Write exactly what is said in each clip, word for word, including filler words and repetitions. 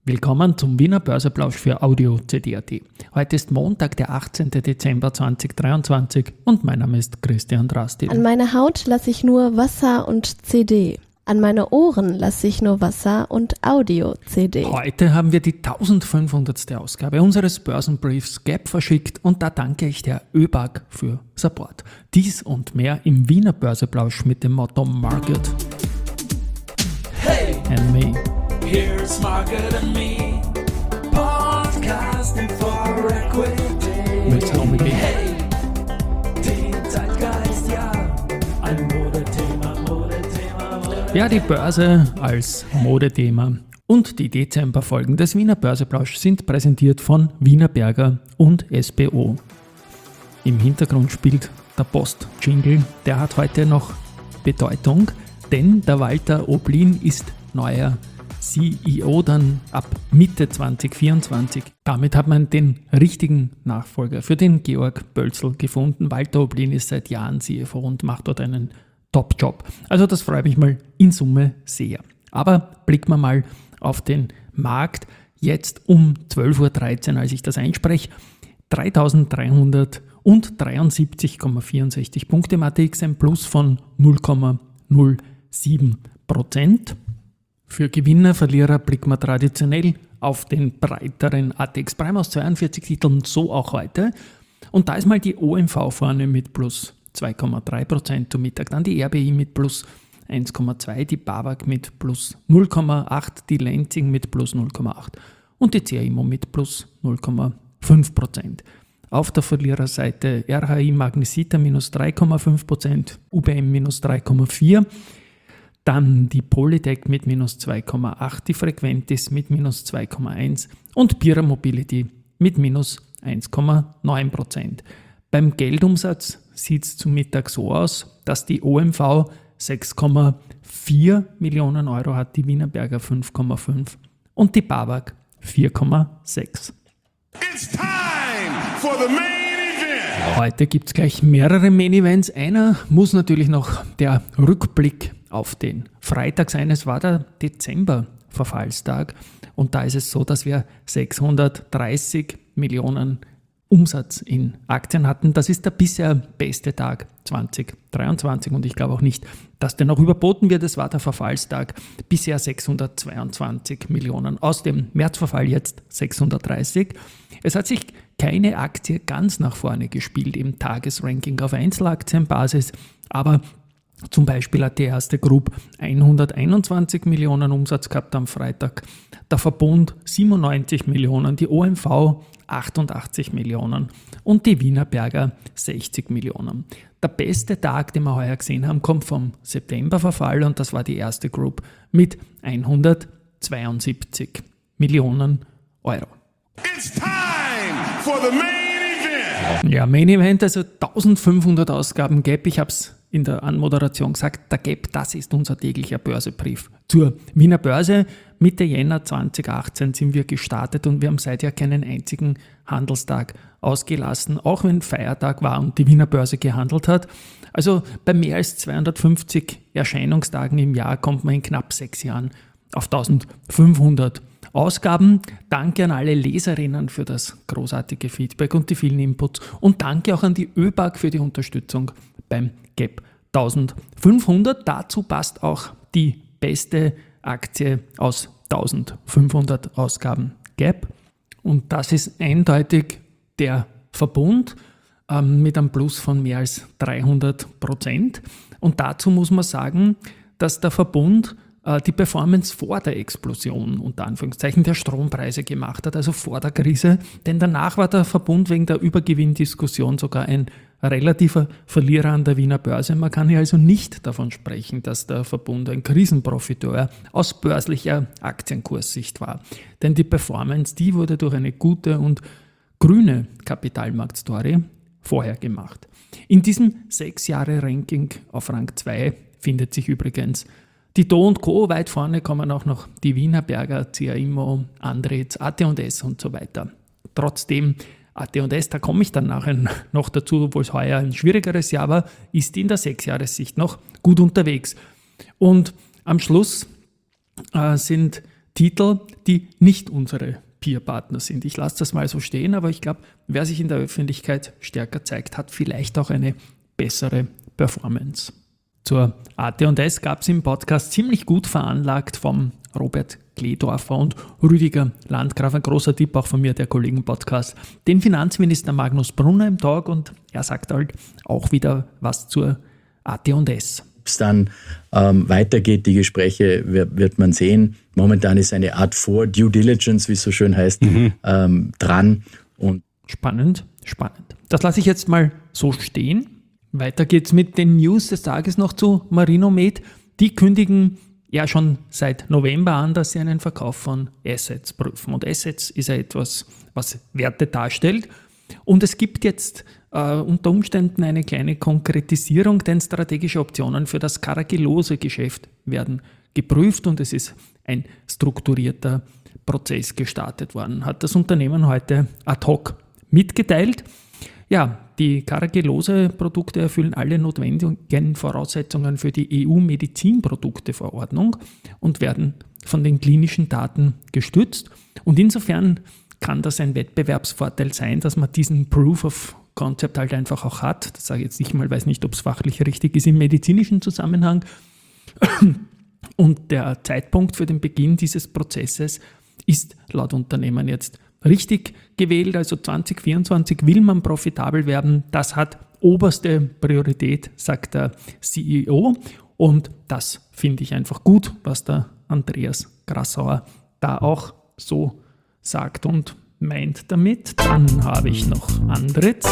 Willkommen zum Wiener Börseplausch für Audio C D punkt A T. Heute ist Montag, der achtzehnten Dezember zweitausenddreiundzwanzig und mein Name ist Christian Drastil. An meine Haut lasse ich nur Wasser und C D. An meine Ohren lasse ich nur Wasser und Audio-C D. Heute haben wir die eintausendfünfhundertste Ausgabe unseres Börsenbriefs G A P verschickt und da danke ich der ÖBAG für Support. Dies und mehr im Wiener Börseplausch mit dem Motto Market Hey, and Me. here's Market and Me, podcasting for equity. Willst du unbedingt? Hey, die Zeitgeist, ja, ein Modethema, Modethema, Modethema. Ja, die Börse als Modethema und die Dezemberfolgen des Wiener Börseplausch sind präsentiert von Wienerberger und S B O. Im Hintergrund spielt der Post-Jingle, der hat heute noch Bedeutung, denn der Walter Oblin ist neuer C E O dann ab Mitte zweitausendvierundzwanzig. Damit hat man den richtigen Nachfolger für den Georg Bölzl gefunden. Walter Oblin ist seit Jahren C F O und macht dort einen Top-Job. Also das freut mich mal in Summe sehr. Aber blicken wir mal auf den Markt. Jetzt um zwölf Uhr dreizehn, als ich das einspreche, dreitausenddreihundertdreiundsiebzig Komma vierundsechzig Punkte im A T X, ein Plus von null Komma null sieben Prozent. Für Gewinner, Verlierer blicken wir traditionell auf den breiteren A T X Prime aus zweiundvierzig Titeln, so auch heute. Und da ist mal die O M V vorne mit plus zwei Komma drei Prozent zum Mittag, dann die R B I mit plus eins Komma zwei, die BAWAG mit plus null Komma acht, die Lenzing mit plus null Komma acht und die C A Immo mit plus null Komma fünf Prozent. Auf der Verliererseite R H I Magnesita minus drei Komma fünf Prozent, U B M minus drei Komma vier Prozent. Dann die Polytech mit minus zwei Komma acht, die Frequentis mit minus zwei Komma eins und Pira Mobility mit minus eins Komma neun Prozent. Beim Geldumsatz sieht es zum Mittag so aus, dass die O M V sechs Komma vier Millionen Euro hat, die Wienerberger fünf Komma fünf und die BAWAG vier Komma sechs. It's time for the main event. Heute gibt es gleich mehrere Main Events. Einer muss natürlich noch der Rückblick auf den Freitag sein. Es war der Dezember-Verfallstag und da ist es so, dass wir sechshundertdreißig Millionen Umsatz in Aktien hatten. Das ist der bisher beste Tag zweitausenddreiundzwanzig und ich glaube auch nicht, dass der noch überboten wird. Es war der Verfallstag, bisher sechshundertzweiundzwanzig Millionen. Aus dem Märzverfall jetzt sechshundertdreißig. Es hat sich keine Aktie ganz nach vorne gespielt im Tagesranking auf Einzelaktienbasis, aber zum Beispiel hat die erste Group hunderteinundzwanzig Millionen Umsatz gehabt am Freitag, der Verbund siebenundneunzig Millionen, die O M V achtundachtzig Millionen und die Wienerberger sechzig Millionen. Der beste Tag, den wir heuer gesehen haben, kommt vom Septemberverfall und das war die erste Group mit hundertzweiundsiebzig Millionen Euro. It's time for the main event. Ja, Main Event, also eintausendfünfhundert Ausgaben G A P. Ich habe es in der Anmoderation gesagt, der G A P, das ist unser täglicher Börsebrief zur Wiener Börse. Mitte Jänner zweitausendachtzehn sind wir gestartet und wir haben seither keinen einzigen Handelstag ausgelassen, auch wenn Feiertag war und die Wiener Börse gehandelt hat. Also bei mehr als zweihundertfünfzig Erscheinungstagen im Jahr kommt man in knapp sechs Jahren auf eintausendfünfhundert Ausgaben. Danke an alle Leserinnen für das großartige Feedback und die vielen Inputs und danke auch an die ÖBAG für die Unterstützung beim G A P eintausendfünfhundert. Dazu passt auch die beste Aktie aus eintausendfünfhundert Ausgaben G A P und das ist eindeutig der Verbund ähm, mit einem Plus von mehr als dreihundert Prozent und dazu muss man sagen, dass der Verbund die Performance vor der Explosion, unter Anführungszeichen, der Strompreise gemacht hat, also vor der Krise, denn danach war der Verbund wegen der Übergewinndiskussion sogar ein relativer Verlierer an der Wiener Börse. Man kann hier also nicht davon sprechen, dass der Verbund ein Krisenprofiteur aus börslicher Aktienkurssicht war, denn die Performance, die wurde durch eine gute und grüne Kapitalmarktstory vorher gemacht. In diesem sechs Jahre Ranking auf Rang zwei findet sich übrigens die Do und Co. Weit vorne kommen auch noch die Wienerberger, C A Immo, Andritz, A T und S und so weiter. Trotzdem, A T und S, da komme ich dann nachher noch dazu, obwohl es heuer ein schwierigeres Jahr war, ist in der Sechsjahressicht noch gut unterwegs. Und am Schluss äh, sind Titel, die nicht unsere Peer-Partner sind. Ich lasse das mal so stehen, aber ich glaube, wer sich in der Öffentlichkeit stärker zeigt, hat vielleicht auch eine bessere Performance. Zur A T und S gab es im Podcast ziemlich gut veranlagt vom Robert Kledorfer und Rüdiger Landgraf. Ein großer Tipp auch von mir, der Kollegen-Podcast. Den Finanzminister Magnus Brunner im Tag und er sagt halt auch wieder was zur A T und S. Ob es dann ähm, weitergeht, die Gespräche, wird, wird man sehen. Momentan ist eine Art Vor-Due Diligence, wie es so schön heißt, mhm. ähm, dran. Und spannend, spannend. Das lasse ich jetzt mal so stehen. Weiter geht's mit den News des Tages noch zu Marinomed. Die kündigen ja schon seit November an, dass sie einen Verkauf von Assets prüfen. Und Assets ist ja etwas, was Werte darstellt. Und es gibt jetzt äh, unter Umständen eine kleine Konkretisierung, denn strategische Optionen für das Carragelose-Geschäft werden geprüft und es ist ein strukturierter Prozess gestartet worden, hat das Unternehmen heute ad hoc mitgeteilt. Ja, die Carragelose-Produkte erfüllen alle notwendigen Voraussetzungen für die E U-Medizinprodukteverordnung und werden von den klinischen Daten gestützt. Und insofern kann das ein Wettbewerbsvorteil sein, dass man diesen Proof of Concept halt einfach auch hat. Das sage ich jetzt nicht mal, weiß nicht, ob es fachlich richtig ist im medizinischen Zusammenhang. Und der Zeitpunkt für den Beginn dieses Prozesses ist laut Unternehmen jetzt richtig gewählt. Also zwanzig vierundzwanzig will man profitabel werden. Das hat oberste Priorität, sagt der C E O. Und das finde ich einfach gut, was der Andreas Grassauer da auch so sagt und meint damit. Dann habe ich noch Andritz.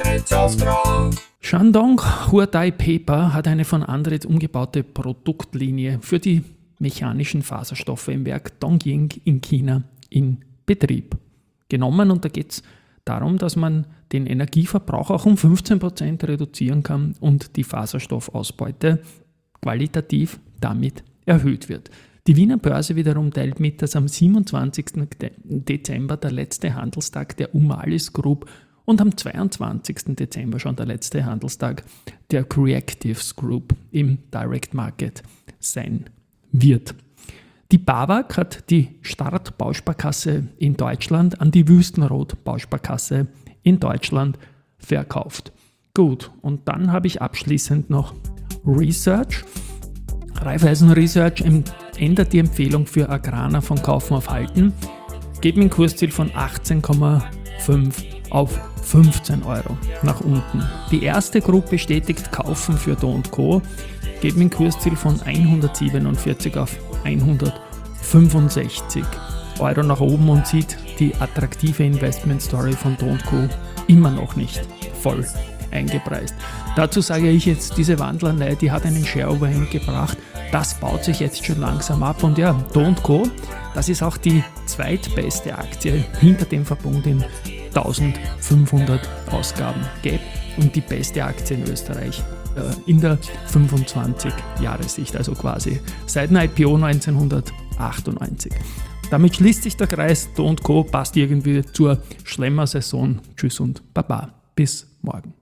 Shandong Huatai Paper hat eine von Andritz umgebaute Produktlinie für die mechanischen Faserstoffe im Werk Dongying in China in Betrieb genommen. Und da geht es darum, dass man den Energieverbrauch auch um fünfzehn Prozent reduzieren kann und die Faserstoffausbeute qualitativ damit erhöht wird. Die Wiener Börse wiederum teilt mit, dass am siebenundzwanzigsten Dezember der letzte Handelstag der Umalis Group und am zweiundzwanzigsten Dezember schon der letzte Handelstag der Creatives Group im Direct Market sein wird. Die BAWAG hat die Start Bausparkasse in Deutschland an die Wüstenrot Bausparkasse in Deutschland verkauft. Gut, und dann habe ich abschließend noch Research. Raiffeisen Research ändert die Empfehlung für Agrana von Kaufen auf Halten, geht mit dem Kursziel von achtzehn Komma fünf auf fünfzehn Euro nach unten. Die erste Gruppe bestätigt Kaufen für Do und Co., geht mit dem Kursziel von hundertsiebenundvierzig auf hundertfünfundsechzig Euro nach oben und sieht die attraktive Investment-Story von Do und Co. immer noch nicht voll eingepreist. Dazu sage ich jetzt, diese Wandlerlei, die hat einen Share-Overhang gebracht. Das baut sich jetzt schon langsam ab und ja, Do und Co., das ist auch die zweitbeste Aktie hinter dem Verbund in eintausendfünfhundert Ausgaben gäbe und die beste Aktie in Österreich äh, in der fünfundzwanzig-Jahre-Sicht, also quasi seit dem I P O neunzehnhundertachtundneunzig. Damit schließt sich der Kreis. Do und Co. passt irgendwie zur Schlemmer-Saison. Tschüss und Baba. Bis morgen.